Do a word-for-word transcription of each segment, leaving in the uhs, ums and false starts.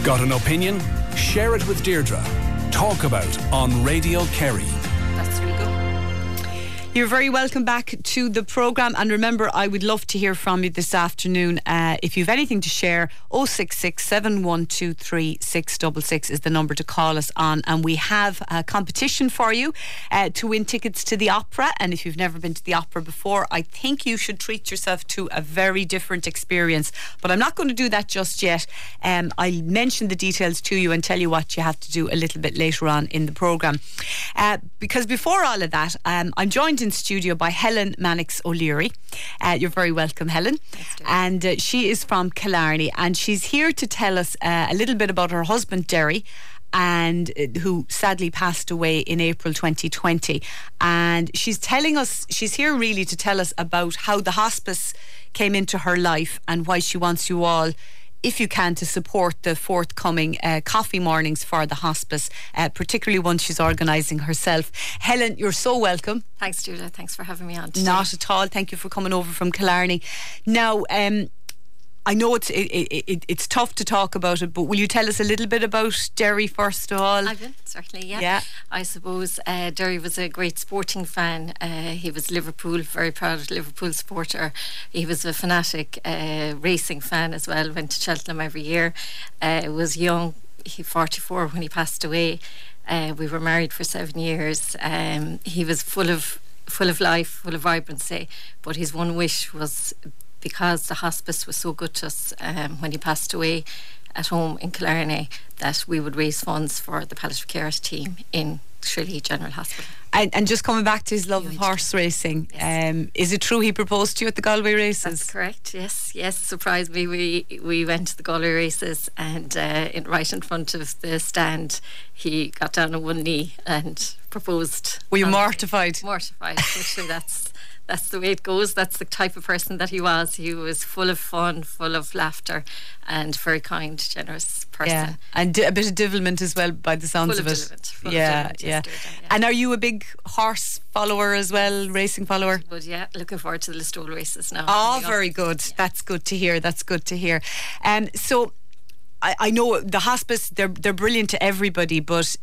Got an opinion? Share it with Deirdre. Talk About on Radio Kerry. That's really good. You're very welcome back to the programme, and remember, I would love to hear from you this afternoon. Uh, if you've anything to share, oh six six, seven one two three, six six six is the number to call us on, and we have a competition for you uh, to win tickets to the opera. And if you've never been to the opera before, I think you should treat yourself to a very different experience, but I'm not going to do that just yet. um, I'll mention the details to you and tell you what you have to do a little bit later on in the programme, uh, because before all of that, um, I'm joined in studio by Helen Mannix O'Leary. Uh, you're very welcome, Helen. And uh, she is from Killarney, and she's here to tell us uh, a little bit about her husband Derry, and uh, who sadly passed away in April twenty twenty. And she's telling us, she's here really to tell us about how the hospice came into her life and why she wants you all, if you can, to support the forthcoming uh, coffee mornings for the hospice, uh, particularly one she's organising herself. Helen, you're so welcome. Thanks, Julia. Thanks for having me on today. Not at all. Thank you for coming over from Killarney. Now, um, I know it's it, it, it, it's tough to talk about it, but will you tell us a little bit about Derry first of all? I will, certainly, yeah. yeah. I suppose uh, Derry was a great sporting fan. Uh, he was Liverpool, very proud Liverpool supporter. He was a fanatic uh, racing fan as well, went to Cheltenham every year. Uh, was young, he forty-four when he passed away. Uh, we were married for seven years. Um, he was full of full of life, full of vibrancy, but his one wish was, because the hospice was so good to us um, when he passed away at home in Killarney, that we would raise funds for the palliative care team in Tralee General Hospital. And, and just coming back to his love of horse racing, yes. um, is it true he proposed to you at the Galway races? That's correct, yes, yes. Surprised me. We we went to the Galway races, and uh, in, right in front of the stand, he got down on one knee and proposed. Were you um, mortified? Mortified, but sure, that's that's the way it goes. That's the type of person that he was. He was full of fun, full of laughter, and very kind, generous person. Yeah, and d- a bit of divilment as well, by the sounds full of, of it. Divilment, full yeah, of yeah. yeah. yeah. And are you a big horse follower as well, racing follower? But yeah, looking forward to the Listowel races now. Oh, very good. Yeah. That's good to hear. That's good to hear. Um, so. I, I know the hospice, they're they're brilliant to everybody, but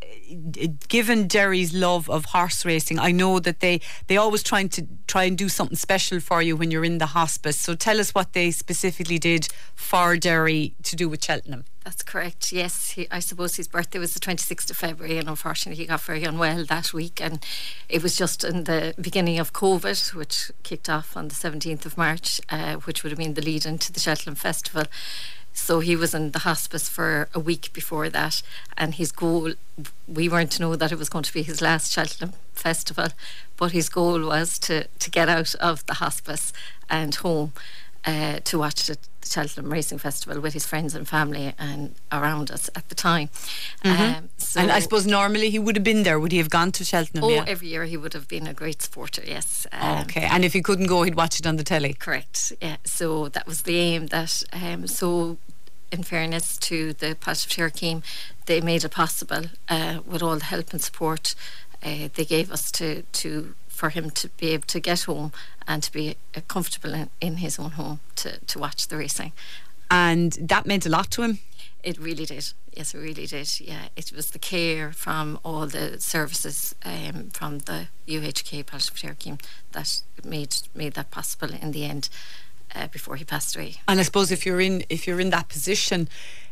given Derry's love of horse racing, I know that they they always trying to try and do something special for you when you're in the hospice. So tell us what they specifically did for Derry to do with Cheltenham. That's correct, yes. He, I suppose his birthday was the twenty-sixth of February, and unfortunately he got very unwell that week, and it was just in the beginning of COVID, which kicked off on the seventeenth of March, uh, which would have been the lead into the Cheltenham Festival. So he was in the hospice for a week before that, and his goal, we weren't to know that it was going to be his last Cheltenham Festival, but his goal was to, to get out of the hospice and home uh, to watch the Cheltenham Racing Festival with his friends and family and around us at the time. Mm-hmm. Um, so and I suppose normally he would have been there. Would he have gone to Cheltenham? Oh, yeah? every year he would have been a great supporter, yes. Um, okay, and if he couldn't go, he'd watch it on the telly? Correct, yeah. So that was the aim. That um, so in fairness to the palliative care team, they made it possible uh, with all the help and support uh, they gave us to, to for him to be able to get home and to be uh, comfortable in, in his own home to, to watch the racing. And that meant a lot to him? It really did. Yes, it really did. Yeah, it was the care from all the services um, from the U H K palliative care team that made made that possible in the end. Uh, before he passed away. And I suppose if you're in if you're in that position,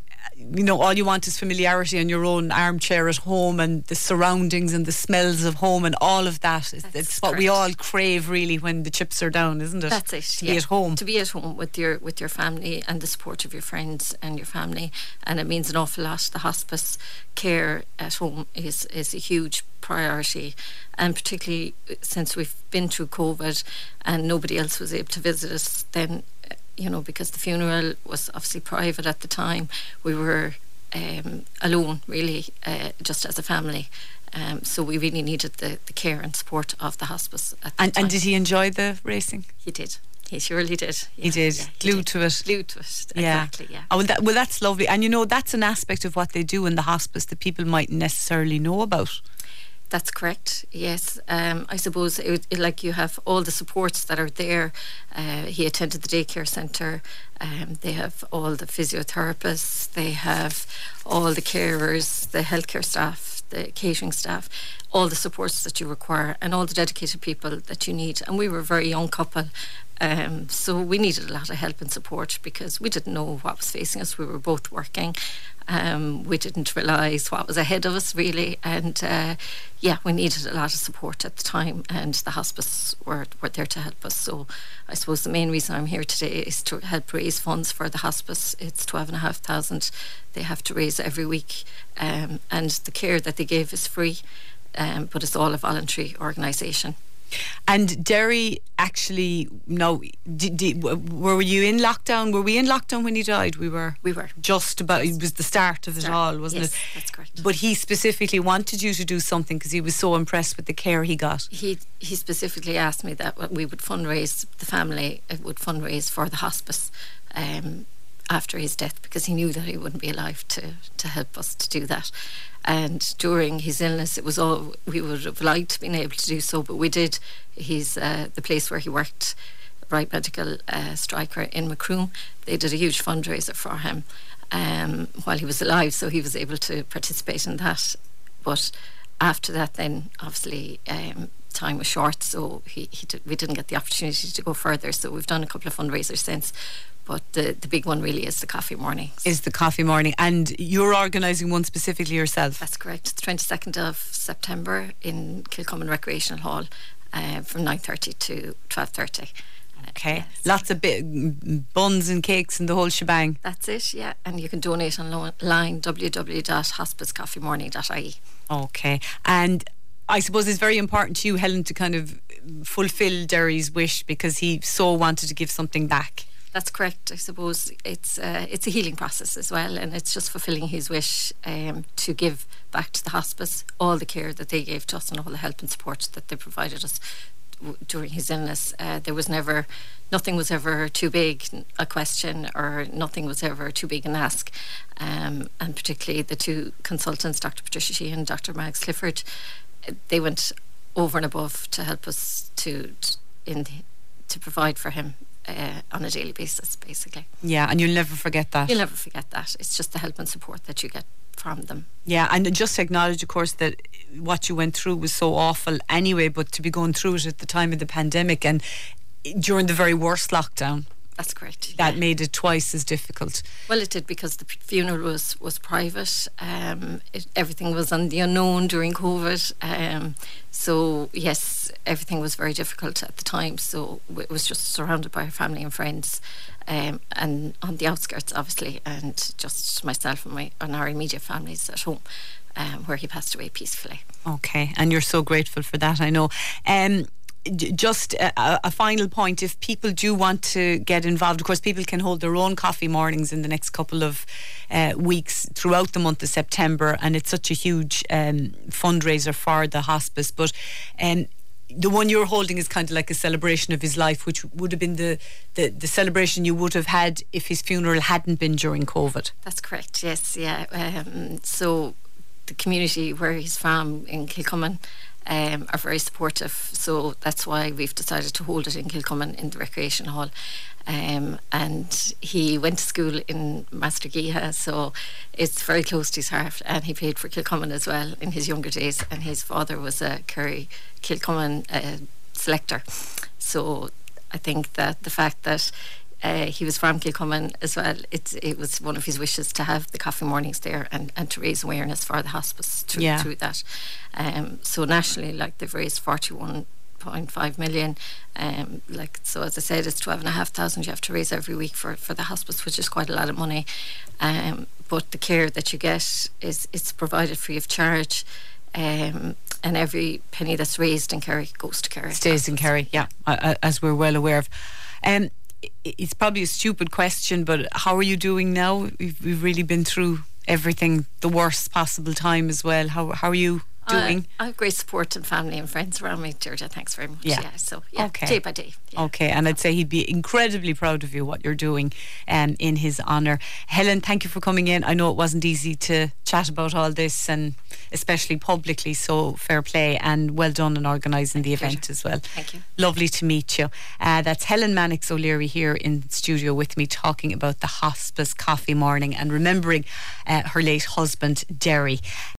you know, all you want is familiarity on your own armchair at home, and the surroundings and the smells of home and all of that. It's, it's what we all crave really when the chips are down, isn't it? That's it. To yeah. be at home. To be at home with your with your family and the support of your friends and your family, and it means an awful lot. The hospice care at home is is a huge priority, and particularly since we've been through COVID and nobody else was able to visit us, then you know, because the funeral was obviously private at the time, we were um, alone really, uh, just as a family. Um, so we really needed the, the care and support of the hospice at the and, time. and did he enjoy the racing? He did. He surely did. Yeah, he did. Yeah, he Glued did. to it. Glued to it. Yeah. Exactly, yeah. Oh, well, that, well, that's lovely. And you know, that's an aspect of what they do in the hospice that people mightn't necessarily know about. That's correct, yes. Um, I suppose it, it, like you have all the supports that are there. Uh, he attended the daycare centre. Um, they have all the physiotherapists. They have all the carers, the healthcare staff, the catering staff, all the supports that you require and all the dedicated people that you need. And we were a very young couple. Um, so we needed a lot of help and support because we didn't know what was facing us. We were both working. Um, we didn't realise what was ahead of us really, and uh, yeah, we needed a lot of support at the time, and the hospice were, were there to help us. So I suppose the main reason I'm here today is to help raise funds for the hospice. It's twelve and a half thousand they have to raise every week, um, and the care that they give is free, um, but it's all a voluntary organisation. And Derry actually, no, did, did, were you in lockdown? Were we in lockdown when he died? We were. We were. Just about, it was the start of it start. all, wasn't yes, it? That's correct. But he specifically wanted you to do something because he was so impressed with the care he got. He he specifically asked me that we would fundraise, the family would fundraise for the hospice um, after his death, because he knew that he wouldn't be alive to, to help us to do that. And during his illness, it was all we would have liked being able to do so, but we did. He's uh, the place where he worked, Right Medical uh, Striker in Macroom. They did a huge fundraiser for him um, while he was alive, so he was able to participate in that. But after that, then obviously um, time was short, so he, he did, we didn't get the opportunity to go further. So we've done a couple of fundraisers since. But the, the big one really is the coffee morning. Is the coffee morning. And you're organising one specifically yourself? That's correct. It's the twenty-second of September in Kilcommon Recreational Hall uh, from nine thirty to twelve thirty. Okay. Uh, yes. Lots of bit, buns and cakes and the whole shebang. That's it, yeah. And you can donate online, w w w dot hospice coffee morning dot i e. Okay. And I suppose it's very important to you, Helen, to kind of fulfil Derry's wish because he so wanted to give something back. That's correct. I suppose it's uh, it's a healing process as well, and it's just fulfilling his wish um, to give back to the hospice all the care that they gave to us and all the help and support that they provided us w- during his illness. Uh, there was never, nothing was ever too big a question, or nothing was ever too big an ask. Um, and particularly the two consultants, Doctor Patricia Sheehan and Doctor Mags Clifford, they went over and above to help us to, to in the, to provide for him. Uh, on a daily basis, basically. Yeah, and you'll never forget that. You'll never forget that. It's just the help and support that you get from them. Yeah, and just to acknowledge, of course, that what you went through was so awful anyway, but to be going through it at the time of the pandemic and during the very worst lockdown. That's correct. That yeah. made it twice as difficult. Well, it did, because the funeral was, was private. Um, it, everything was on the unknown during COVID. Um, so, yes, everything was very difficult at the time. So it was just surrounded by our family and friends, um, and on the outskirts, obviously, and just myself and, my, and our immediate families at home, um, where he passed away peacefully. Okay, and you're so grateful for that, I know. Um, Just a, a final point, if people do want to get involved, of course people can hold their own coffee mornings in the next couple of uh, weeks throughout the month of September, and it's such a huge um, fundraiser for the hospice, but um, the one you're holding is kind of like a celebration of his life, which would have been the, the, the celebration you would have had if his funeral hadn't been during COVID. That's correct, yes, yeah. Um, so the community where he's from in Kilcommon Um, are very supportive, so that's why we've decided to hold it in Kilcommon in the Recreation Hall. Um, and he went to school in Mastergeeha, so it's very close to his heart, and he played for Kilcommon as well in his younger days, and his father was a Kerry Kilcommon uh, selector. So I think that the fact that Uh, he was from Kilcommon as well, it, it was one of his wishes to have the coffee mornings there and, and to raise awareness for the hospice through, yeah. through that. Um, so nationally, like, they've raised forty-one point five million. Um, like, so as I said, it's twelve and a half thousand you have to raise every week for, for the hospice, which is quite a lot of money. Um, but the care that you get is it's provided free of charge. Um, and every penny that's raised in Kerry goes to Kerry. Stays in Kerry, yeah, uh, as we're well aware of. Um, It's probably a stupid question, but how are you doing now? We've, we've really been through everything, the worst possible time as well. How how are you doing? Uh, I have great support and family and friends around me, Deirdre. Thanks very much. Yeah. yeah so, yeah, okay. day by day. Yeah. Okay, and I'd say he'd be incredibly proud of you, what you're doing um, in his honour. Helen, thank you for coming in. I know it wasn't easy to chat about all this, and especially publicly, so fair play, and well done in organising the event Pleasure. as well. Thank you. Lovely to meet you. Uh, that's Helen Mannix O'Leary here in studio with me, talking about the hospice coffee morning and remembering uh, her late husband, Derry.